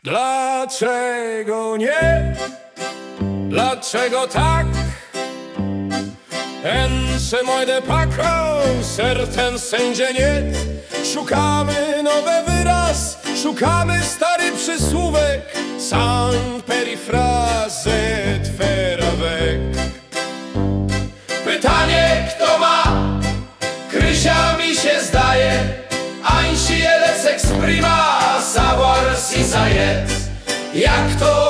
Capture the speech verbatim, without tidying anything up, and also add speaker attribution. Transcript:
Speaker 1: Dlaczego nie? Dlaczego tak? Ence moide pako, sercem sędzie nie. Szukamy nowy wyraz, szukamy stary przysłówek. Sans perifrazet ferawek. Pytanie kto ma? Krysia mi się zdaje. Ainsi elle s'exprima, savoir si ça y est. Jak to